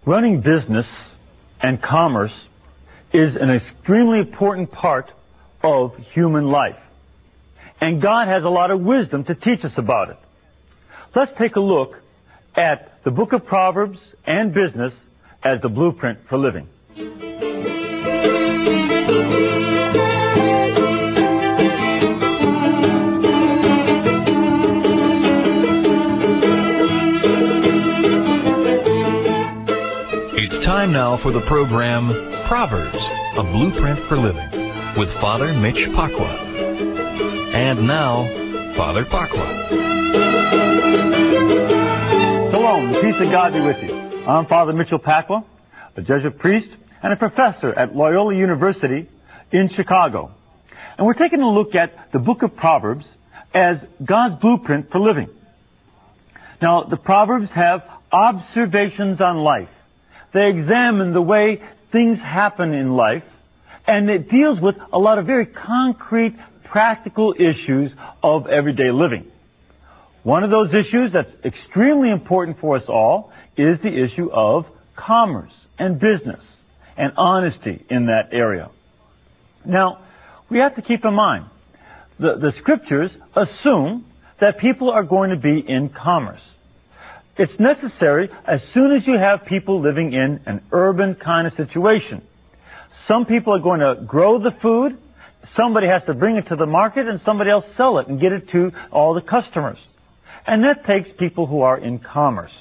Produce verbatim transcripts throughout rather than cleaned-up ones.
Running business and commerce is an extremely important part of human life. And God has a lot of wisdom to teach us about it. Let's take a look at the book of Proverbs and business as the blueprint for living. It's time now for the program Proverbs, a Blueprint for Living, with Father Mitch Pacwa. And now, Father Pacwa. Shalom, the peace of God be with you. I'm Father Mitchell Pacwa, a Jesuit priest and a professor at Loyola University in Chicago. And we're taking a look at the book of Proverbs as God's blueprint for living. Now, the Proverbs have observations on life. They examine the way things happen in life, and it deals with a lot of very concrete, practical issues of everyday living. One of those issues that's extremely important for us all is the issue of commerce and business and honesty in that area. Now, we have to keep in mind, the, the scriptures assume that people are going to be in commerce. It's necessary as soon as you have people living in an urban kind of situation. Some people are going to grow the food, somebody has to bring it to the market, and somebody else sell it and get it to all the customers. And that takes people who are in commerce.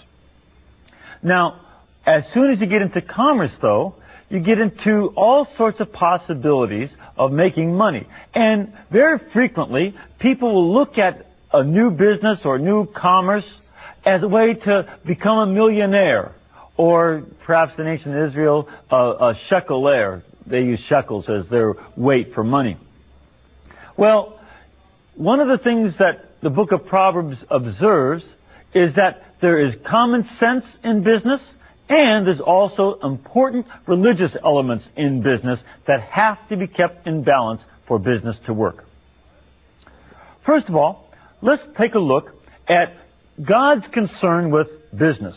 Now, as soon as you get into commerce, though, you get into all sorts of possibilities of making money. And very frequently, people will look at a new business or new commerce as a way to become a millionaire, or perhaps in ancient Israel, a, a shekelaire. They use shekels as their weight for money. Well, one of the things that the book of Proverbs observes is that there is common sense in business, and there's also important religious elements in business that have to be kept in balance for business to work. First of all, let's take a look at God's concern with business.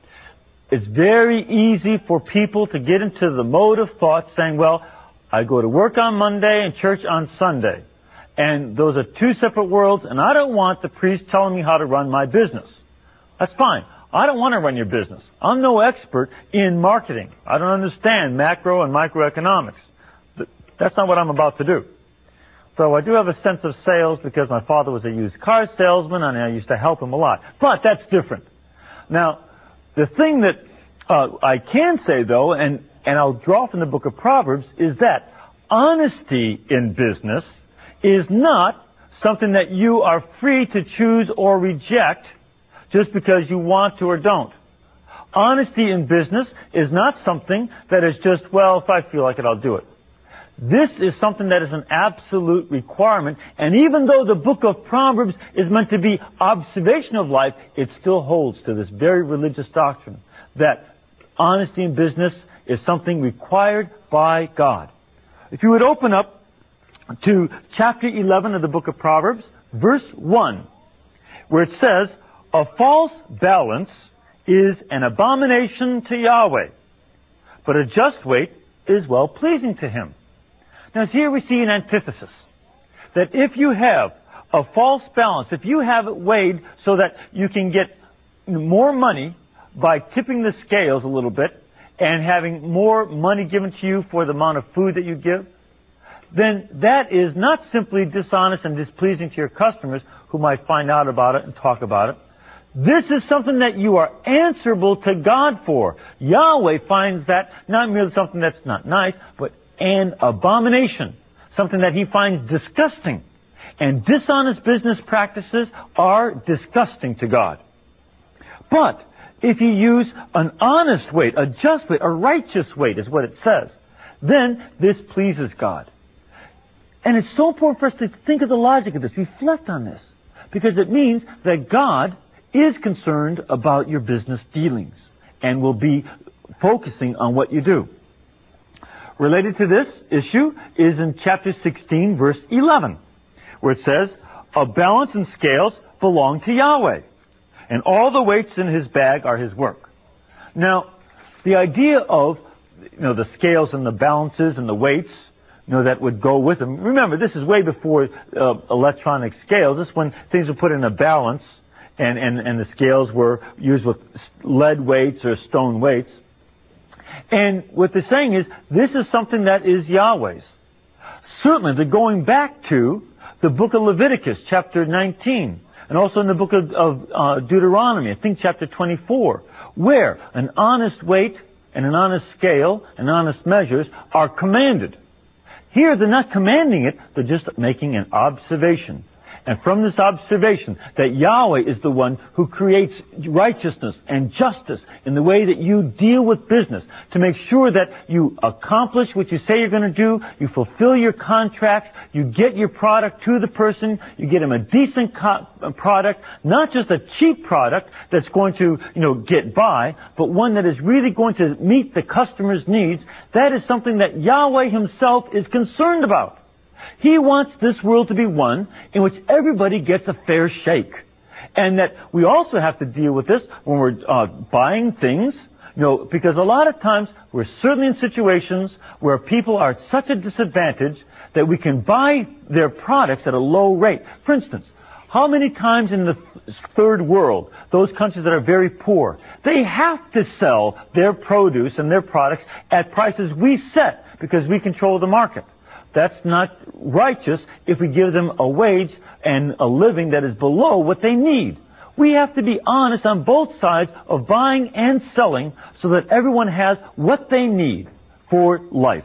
It's very easy for people to get into the mode of thought saying, well, I go to work on Monday and church on Sunday. And those are two separate worlds, and I don't want the priest telling me how to run my business. That's fine. I don't want to run your business. I'm no expert in marketing. I don't understand macro and microeconomics. That's not what I'm about to do. So I do have a sense of sales because my father was a used car salesman and I used to help him a lot. But that's different. Now, the thing that uh, I can say, though, and, and I'll draw from the book of Proverbs, is that honesty in business is not something that you are free to choose or reject just because you want to or don't. Honesty in business is not something that is just, well, if I feel like it, I'll do it. This is something that is an absolute requirement, and even though the book of Proverbs is meant to be observation of life, it still holds to this very religious doctrine that honesty in business is something required by God. If you would open up to chapter eleven of the book of Proverbs, verse one, where it says, "A false balance is an abomination to Yahweh, but a just weight is well-pleasing to Him." Now, here we see an antithesis. That if you have a false balance, if you have it weighed so that you can get more money by tipping the scales a little bit and having more money given to you for the amount of food that you give, then that is not simply dishonest and displeasing to your customers who might find out about it and talk about it. This is something that you are answerable to God for. Yahweh finds that not merely something that's not nice, but an abomination, something that He finds disgusting. And dishonest business practices are disgusting to God. But if you use an honest weight, a just weight, a righteous weight is what it says, then this pleases God. And it's so important for us to think of the logic of this, reflect on this, because it means that God is concerned about your business dealings and will be focusing on what you do. Related to this issue is in chapter sixteen, verse eleven, where it says, "A balance and scales belong to Yahweh, and all the weights in His bag are His work." Now, the idea of, you know, the scales and the balances and the weights, you know, that would go with them. Remember, this is way before uh, electronic scales. This is when things were put in a balance and, and, and the scales were used with lead weights or stone weights. And what they're saying is, this is something that is Yahweh's. Certainly, they're going back to the book of Leviticus, chapter nineteen, and also in the book of, of uh, Deuteronomy, I think chapter twenty-four, where an honest weight and an honest scale and honest measures are commanded. Here, they're not commanding it, they're just making an observation. And from this observation, that Yahweh is the one who creates righteousness and justice in the way that you deal with business, to make sure that you accomplish what you say you're going to do, you fulfill your contracts, you get your product to the person, you get him a decent co- product, not just a cheap product that's going to, you know, get by, but one that is really going to meet the customer's needs. That is something that Yahweh himself is concerned about. He wants this world to be one in which everybody gets a fair shake. And that we also have to deal with this when we're uh, buying things, you know, because a lot of times we're certainly in situations where people are at such a disadvantage that we can buy their products at a low rate. For instance, how many times in the third world, those countries that are very poor, they have to sell their produce and their products at prices we set because we control the market. That's not righteous if we give them a wage and a living that is below what they need. We have to be honest on both sides of buying and selling so that everyone has what they need for life.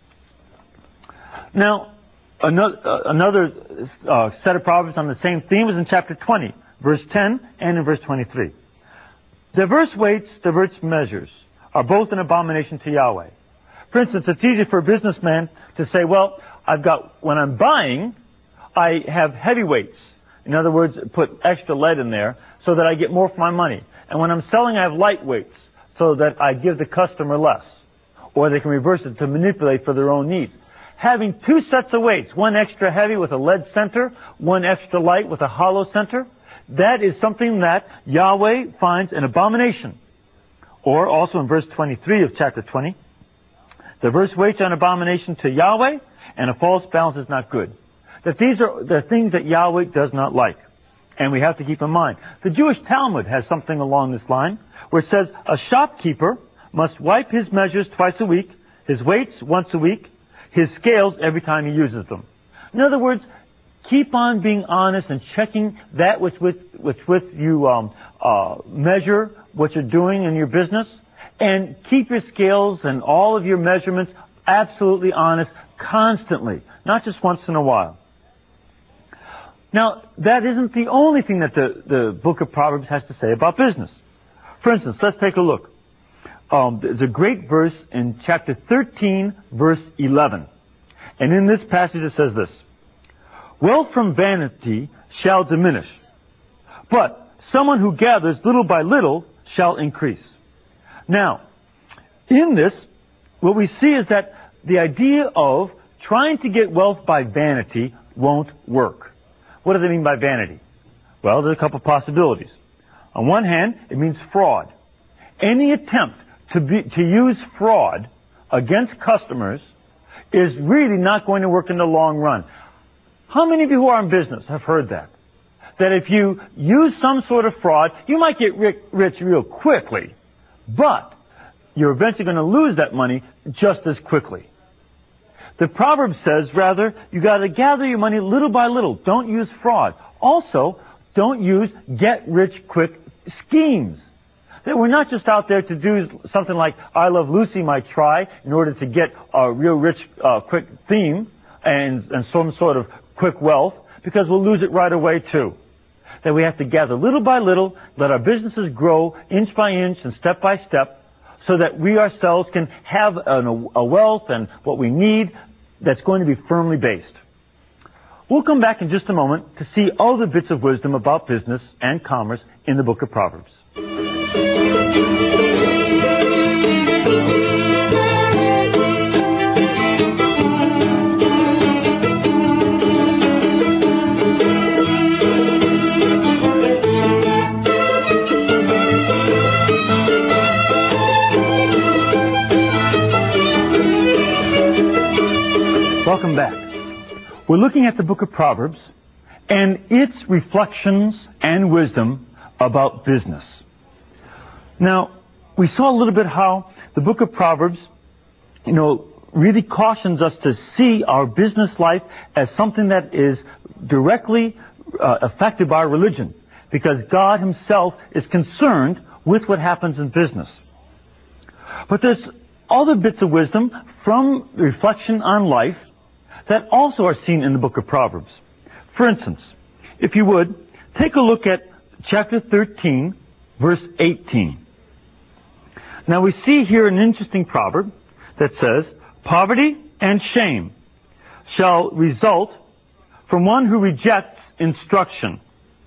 Now, another, uh, another uh, set of Proverbs on the same theme is in chapter twenty, verse ten and in verse twenty-three. Diverse weights, diverse measures are both an abomination to Yahweh. For instance, it's easy for a businessman to say, well, I've got, when I'm buying, I have heavy weights. In other words, put extra lead in there so that I get more for my money. And when I'm selling, I have light weights so that I give the customer less. Or they can reverse it to manipulate for their own needs. Having two sets of weights, one extra heavy with a lead center, one extra light with a hollow center, that is something that Yahweh finds an abomination. Or also in verse twenty-three of chapter twenty, diverse weights are an abomination to Yahweh, and a false balance is not good. That these are the things that Yahweh does not like. And we have to keep in mind. The Jewish Talmud has something along this line, where it says, a shopkeeper must wipe his measures twice a week, his weights once a week, his scales every time he uses them. In other words, keep on being honest and checking that which with, which with you um, uh, measure what you're doing in your business. And keep your scales and all of your measurements absolutely honest constantly, not just once in a while. Now, that isn't the only thing that the, the book of Proverbs has to say about business. For instance, let's take a look. Um, there's a great verse in chapter thirteen, verse eleven. And in this passage it says this, wealth from vanity shall diminish, but someone who gathers little by little shall increase. Now, in this, what we see is that the idea of trying to get wealth by vanity won't work. What does it mean by vanity? Well, there's a couple of possibilities. On one hand, it means fraud. Any attempt to be, to use fraud against customers is really not going to work in the long run. How many of you who are in business have heard that? That if you use some sort of fraud, you might get rich real quickly, but you're eventually going to lose that money just as quickly. The proverb says, rather, you got to gather your money little by little. Don't use fraud. Also, don't use get-rich-quick schemes. That we're not just out there to do something like I Love Lucy might try in order to get a real rich, uh, quick theme and, and some sort of quick wealth, because we'll lose it right away too. That we have to gather little by little, let our businesses grow inch by inch and step by step, so that we ourselves can have an, a wealth and what we need that's going to be firmly based. We'll come back in just a moment to see all the bits of wisdom about business and commerce in the book of Proverbs. We're looking at the book of Proverbs and its reflections and wisdom about business. Now, we saw a little bit how the book of Proverbs, you know, really cautions us to see our business life as something that is directly uh, affected by religion, because God Himself is concerned with what happens in business. But there's other bits of wisdom from reflection on life that also are seen in the book of Proverbs. For instance, if you would, take a look at chapter thirteen, verse eighteen. Now we see here an interesting proverb that says, "Poverty and shame shall result from one who rejects instruction."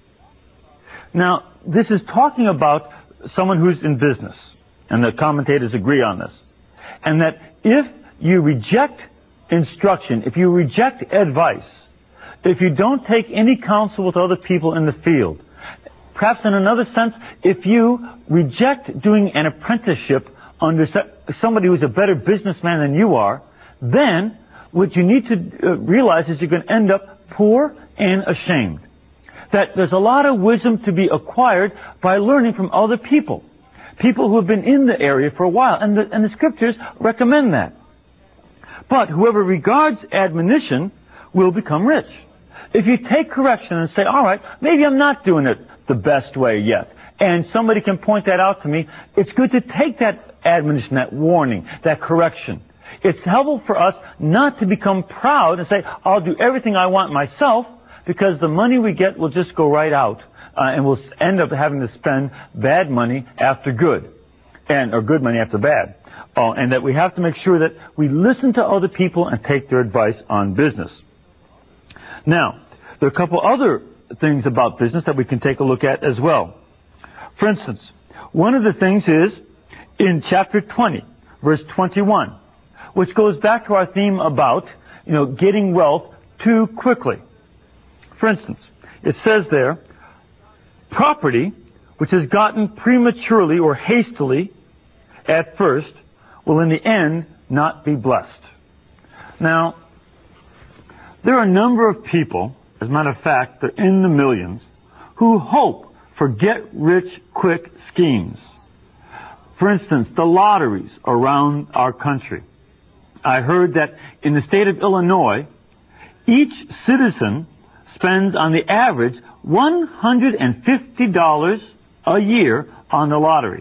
Now, this is talking about someone who's in business, and the commentators agree on this. And that if you reject instruction, if you reject advice, if you don't take any counsel with other people in the field, perhaps in another sense, if you reject doing an apprenticeship under somebody who's a better businessman than you are, then what you need to realize is you're going to end up poor and ashamed. That there's a lot of wisdom to be acquired by learning from other people. People who have been in the area for a while. And the, and the scriptures recommend that. But whoever regards admonition will become rich. If you take correction and say, all right, maybe I'm not doing it the best way yet, and somebody can point that out to me, it's good to take that admonition, that warning, that correction. It's helpful for us not to become proud and say, I'll do everything I want myself, because the money we get will just go right out, uh, and we'll end up having to spend bad money after good, and or good money after bad. Uh, and that we have to make sure that we listen to other people and take their advice on business. Now, there are a couple other things about business that we can take a look at as well. For instance, one of the things is in chapter twenty, verse twenty-one, which goes back to our theme about, you know, getting wealth too quickly. For instance, it says there, property which is gotten prematurely or hastily at first will in the end not be blessed. Now, there are a number of people, as a matter of fact, they're in the millions, who hope for get-rich-quick schemes. For instance, the lotteries around our country. I heard that in the state of Illinois, each citizen spends on the average one hundred fifty dollars a year on the lottery.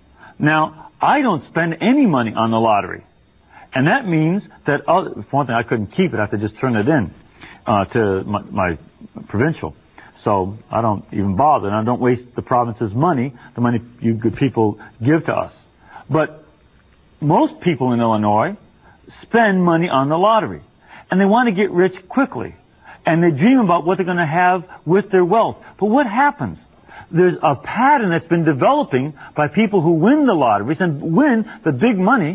Now, I don't spend any money on the lottery. And that means that, other, for one thing, I couldn't keep it. I have to just turn it in uh, to my, my provincial. So I don't even bother, and I don't waste the province's money, the money you good people give to us. But most people in Illinois spend money on the lottery, and they want to get rich quickly, and they dream about what they're going to have with their wealth. But what happens? There's a pattern that's been developing by people who win the lotteries and win the big money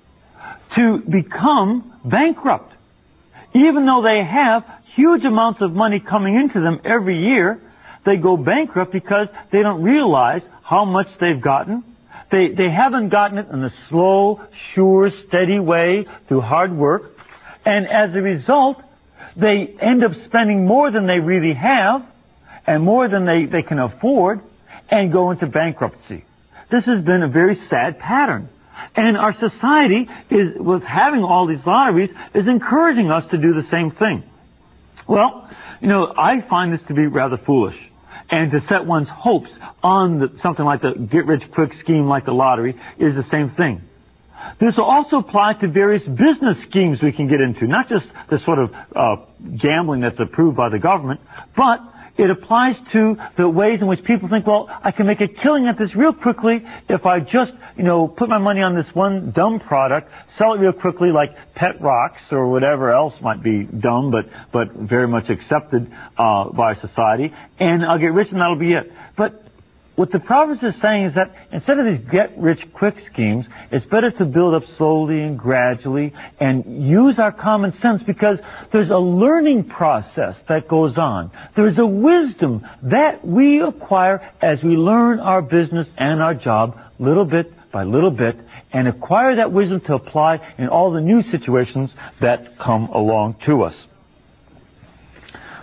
to become bankrupt. Even though they have huge amounts of money coming into them every year, they go bankrupt because they don't realize how much they've gotten. They, they haven't gotten it in a slow, sure, steady way through hard work. And as a result, they end up spending more than they really have and more than they, they can afford and go into bankruptcy. This has been a very sad pattern. And our society is, with having all these lotteries, is encouraging us to do the same thing. Well, you know, I find this to be rather foolish. And to set one's hopes on the, something like the get-rich-quick scheme like the lottery is the same thing. This will also apply to various business schemes we can get into, not just the sort of uh, gambling that's approved by the government, but it applies to the ways in which people think, well, I can make a killing at this real quickly if I just, you know, put my money on this one dumb product, sell it real quickly like pet rocks or whatever else might be dumb but, but very much accepted uh, by society, and I'll get rich and that'll be it. But what the Proverbs is saying is that instead of these get-rich-quick schemes, it's better to build up slowly and gradually and use our common sense, because there's a learning process that goes on. There's a wisdom that we acquire as we learn our business and our job little bit by little bit, and acquire that wisdom to apply in all the new situations that come along to us.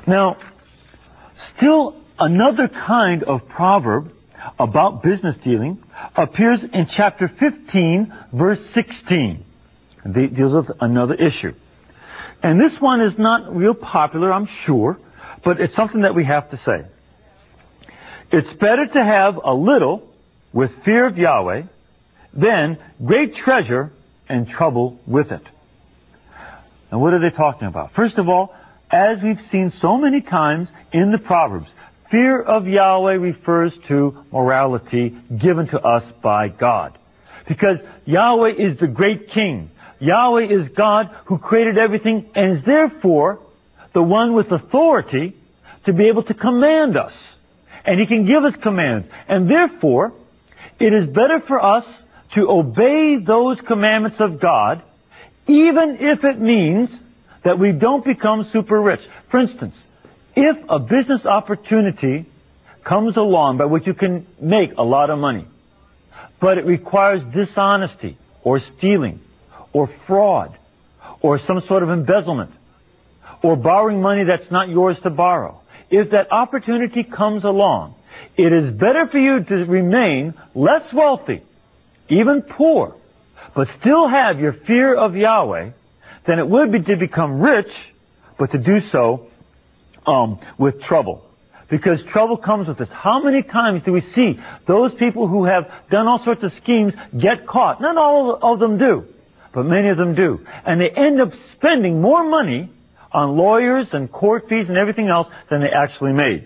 Now, still another kind of proverb about business dealing appears in chapter fifteen, verse sixteen. It deals with another issue. And this one is not real popular, I'm sure, but it's something that we have to say. It's better to have a little with fear of Yahweh than great treasure and trouble with it. Now, what are they talking about? First of all, as we've seen so many times in the Proverbs, fear of Yahweh refers to morality given to us by God. Because Yahweh is the great King. Yahweh is God who created everything and is therefore the one with authority to be able to command us. And He can give us commands. And therefore, it is better for us to obey those commandments of God, even if it means that we don't become super rich. For instance, if a business opportunity comes along by which you can make a lot of money, but it requires dishonesty or stealing or fraud or some sort of embezzlement or borrowing money that's not yours to borrow, if that opportunity comes along, it is better for you to remain less wealthy, even poor, but still have your fear of Yahweh than it would be to become rich, but to do so um, with trouble. Because trouble comes with this. How many times do we see those people who have done all sorts of schemes get caught? Not all of them do, but many of them do. And they end up spending more money on lawyers and court fees and everything else than they actually made.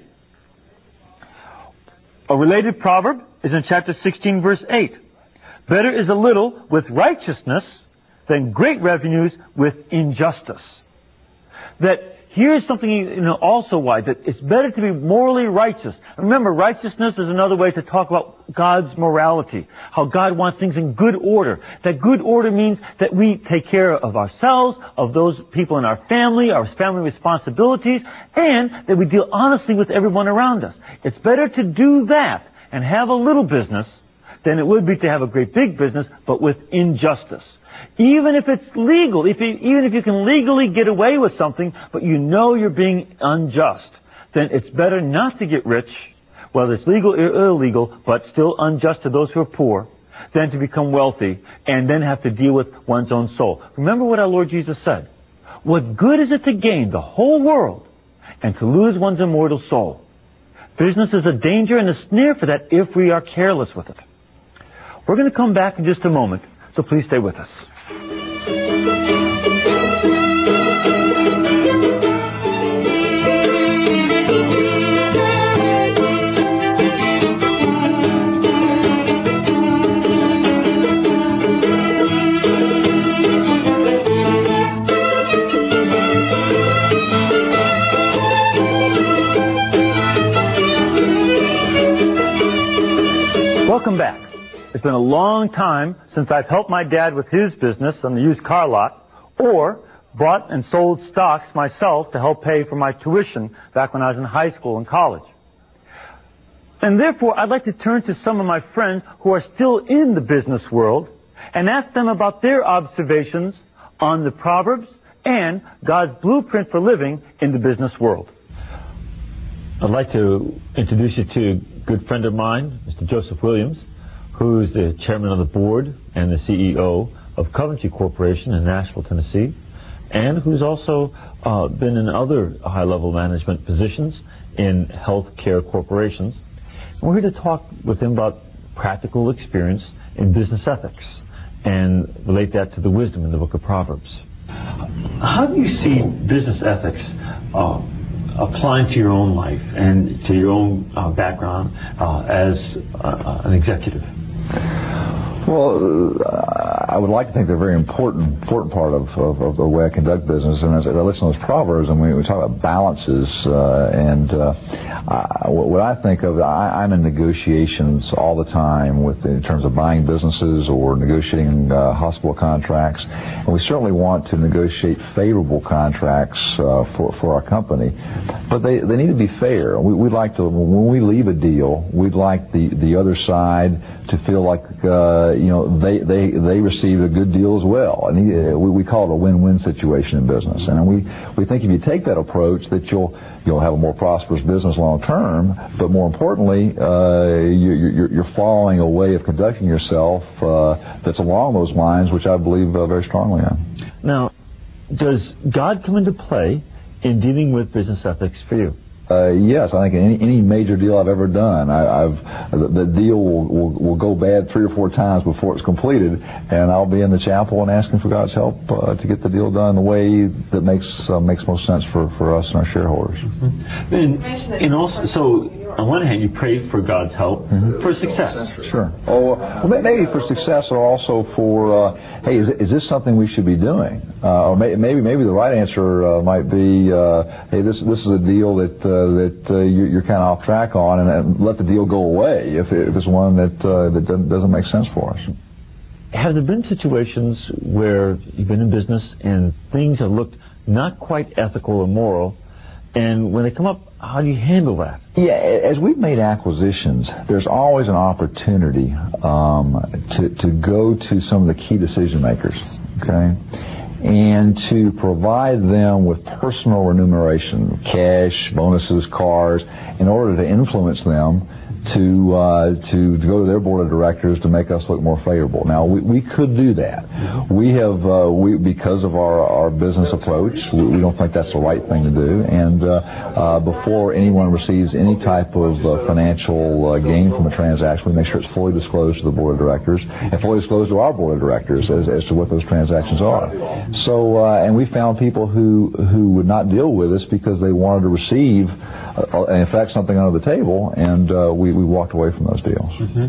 A related proverb is in chapter sixteen, verse eight. Better is a little with righteousness than great revenues with injustice. That here's something, you know, also why, that it's better to be morally righteous. Remember, righteousness is another way to talk about God's morality, how God wants things in good order. That good order means that we take care of ourselves, of those people in our family, our family responsibilities, and that we deal honestly with everyone around us. It's better to do that and have a little business than it would be to have a great big business, but with injustice. Even if it's legal, if you, even if you can legally get away with something, but you know you're being unjust, then it's better not to get rich, whether it's legal or illegal, but still unjust to those who are poor, than to become wealthy and then have to deal with one's own soul. Remember what our Lord Jesus said. What good is it to gain the whole world and to lose one's immortal soul? Business is a danger and a snare for that if we are careless with it. We're going to come back in just a moment, so please stay with us. Welcome back. It's been a long time since I've helped my dad with his business on the used car lot, or bought and sold stocks myself to help pay for my tuition back when I was in high school and college. And therefore, I'd like to turn to some of my friends who are still in the business world and ask them about their observations on the Proverbs and God's blueprint for living in the business world. I'd like to introduce you to a good friend of mine, Mister Joseph Williams, who's the chairman of the board and the C E O of Coventry Corporation in Nashville, Tennessee, and who's also uh, been in other high-level management positions in healthcare corporations. And we're here to talk with him about practical experience in business ethics and relate that to the wisdom in the book of Proverbs. How do you see business ethics uh, applying to your own life and to your own uh, background uh, as uh, an executive? Well, uh, I would like to think they're a very important important part of, of, of the way I conduct business. And as I listen to those proverbs, and we, we talk about balances, uh, and uh, I, what I think of, I, I'm in negotiations all the time with in terms of buying businesses or negotiating uh, hospital contracts, and we certainly want to negotiate favorable contracts uh, for for our company, but they they need to be fair. We, we'd like to, when we leave a deal, we'd like the the other side to feel like uh, you know they, they they receive received a good deal as well. And he, uh, we, we call it a win-win situation in business. And we, we think if you take that approach that you'll you'll have a more prosperous business long term, but more importantly, uh, you, you're, you're following a way of conducting yourself uh, that's along those lines, which I believe uh, very strongly in. Now, does God come into play in dealing with business ethics for you? Uh, yes, I think any, any major deal I've ever done, I, I've the, the deal will, will will go bad three or four times before it's completed, and I'll be in the chapel and asking for God's help uh, to get the deal done the way that makes uh, makes most sense for, for us and our shareholders. Mm-hmm. And, and also, so on one hand, you pray for God's help mm-hmm. for success. Sure. Oh, well, maybe for success, or also for uh, hey, is, is this something we should be doing? Uh, or may, maybe maybe the right answer uh, might be uh, hey, this this is a deal that. Uh, that uh, you're, you're kind of off track on, and, and let the deal go away if, it, if it's one that uh, that doesn't, doesn't make sense for us. Have there been situations where you've been in business and things have looked not quite ethical or moral, and when they come up, how do you handle that? Yeah, as we've made acquisitions, there's always an opportunity um, to, to go to some of the key decision makers, okay? And to provide them with personal remuneration, cash, bonuses, cars, in order to influence them to uh, to go to their board of directors to make us look more favorable. Now, we, we could do that. We have, uh, we because of our, our business approach, we, we don't think that's the right thing to do. And uh, uh, before anyone receives any type of uh, financial uh, gain from a transaction, we make sure it's fully disclosed to the board of directors and fully disclosed to our board of directors as, as to what those transactions are. So, uh, and we found people who, who would not deal with us because they wanted to receive Uh, in fact, something under the table, and uh, we, we walked away from those deals. Mm-hmm.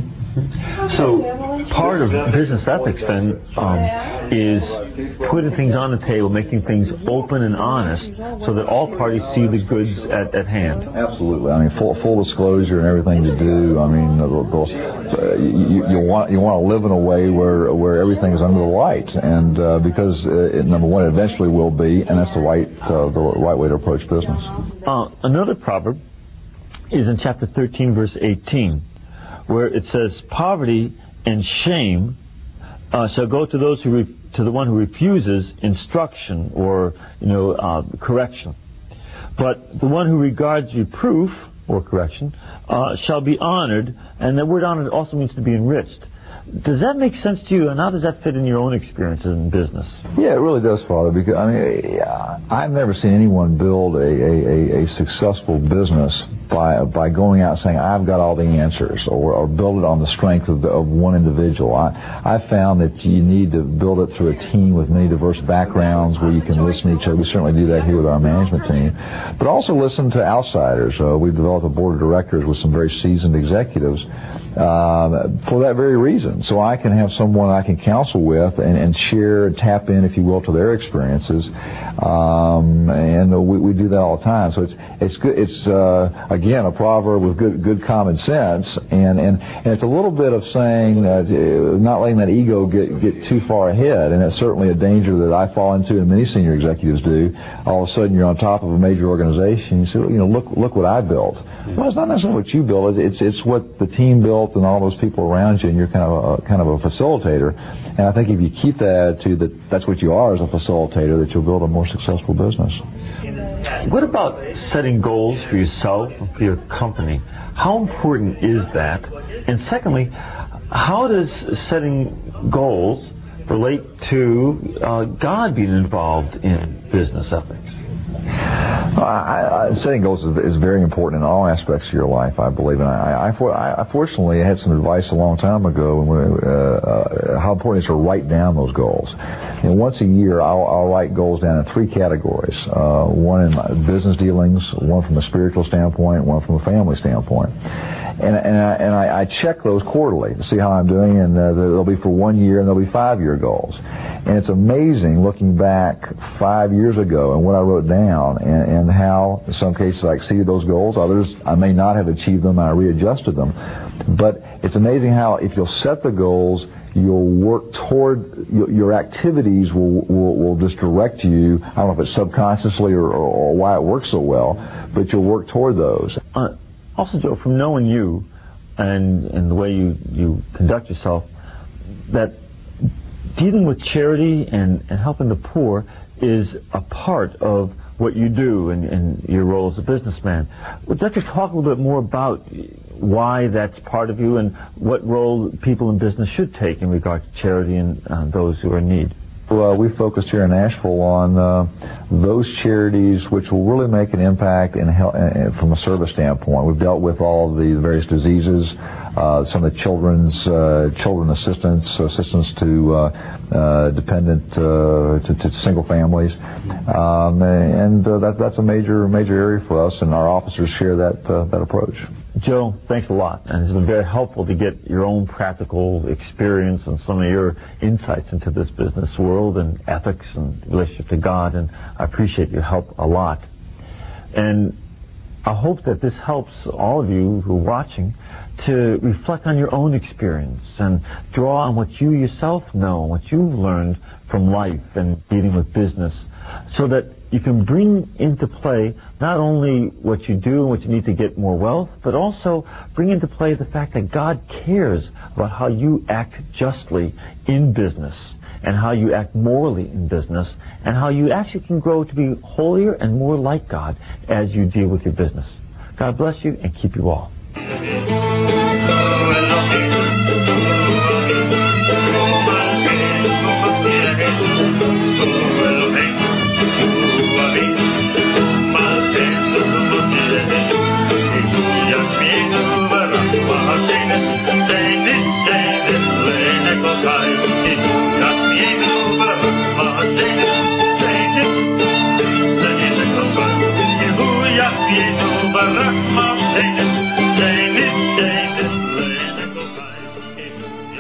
So part of business ethics then um, is putting things on the table, making things open and honest so that all parties see the goods at, at hand. Absolutely. I mean, full, full disclosure and everything to do. I mean, the, the, uh, you, you want you want to live in a way where where everything is under the light, and uh, because uh, it, number one, it eventually will be, and that's the right uh, the right way to approach business. Uh, another proverb is in chapter thirteen, verse eighteen, where it says, "Poverty and shame uh, shall go to those who re- to the one who refuses instruction or you know uh, correction, but the one who regards reproof or correction uh, shall be honored." And the word honored also means to be enriched. Does that make sense to you, and how does that fit in your own experiences in business? Yeah, it really does, Father, because I mean, I've never seen anyone build a, a, a successful business by by going out saying, "I've got all the answers," or, or build it on the strength of, the, of one individual. I I found that you need to build it through a team with many diverse backgrounds where you can listen to each other. We certainly do that here with our management team, but also listen to outsiders. Uh, we've developed a board of directors with some very seasoned executives uh, for that very reason. So I can have someone I can counsel with and, and share and tap in, if you will, to their experiences. Um, and we, we do that all the time. So it's it's good. It's uh, again a proverb with good good common sense, and and, and it's a little bit of saying uh, not letting that ego get get too far ahead. And it's certainly a danger that I fall into, and many senior executives do. All of a sudden, you're on top of a major organization. You say, you know, look look what I built. Well, it's not necessarily what you built. It's it's what the team built and all those people around you, and you're kind of a, kind of a facilitator. And I think if you keep that attitude that that's what you are as a facilitator, that you'll build a more successful business. What about setting goals for yourself and for your company? How important is that? And secondly, how does setting goals relate to uh, God being involved in business ethics? I, I, setting goals is, is very important in all aspects of your life, I believe. And I, I, I, I fortunately had some advice a long time ago when, uh, uh, how important it is to write down those goals. You know, once a year, I'll, I'll write goals down in three categories. Uh, one in business dealings, one from a spiritual standpoint, one from a family standpoint. And, and, I, and I, I check those quarterly to see how I'm doing, and uh, they'll be for one year and they'll be five-year goals. And it's amazing looking back five years ago and what I wrote down, and, and how in some cases I exceeded those goals. Others I may not have achieved them, and I readjusted them. But it's amazing how if you'll set the goals, you'll work toward, your activities will, will, will just direct you. I don't know if it's subconsciously or, or, or why it works so well, but you'll work toward those. Uh, also, Joe, from knowing you and, and the way you, you conduct yourself, that dealing with charity and, and helping the poor is a part of what you do in, in your role as a businessman. Would you like to talk a little bit more about why that's part of you and what role people in business should take in regard to charity and uh, those who are in need? Well, we focused here in Nashville on uh, those charities which will really make an impact in health, uh, from a service standpoint. We've dealt with all of the various diseases, uh, some of the children's uh, children assistance, assistance to uh, uh, dependent uh, to, to single families, um, and uh, that, that's a major major area for us, and our officers share that uh, that approach. Joe, thanks a lot, and it's been very helpful to get your own practical experience and some of your insights into this business world and ethics and relationship to God, and I appreciate your help a lot. And I hope that this helps all of you who are watching to reflect on your own experience and draw on what you yourself know, what you've learned from life and dealing with business, so that you can bring into play not only what you do and what you need to get more wealth, but also bring into play the fact that God cares about how you act justly in business and how you act morally in business and how you actually can grow to be holier and more like God as you deal with your business. God bless you and keep you all.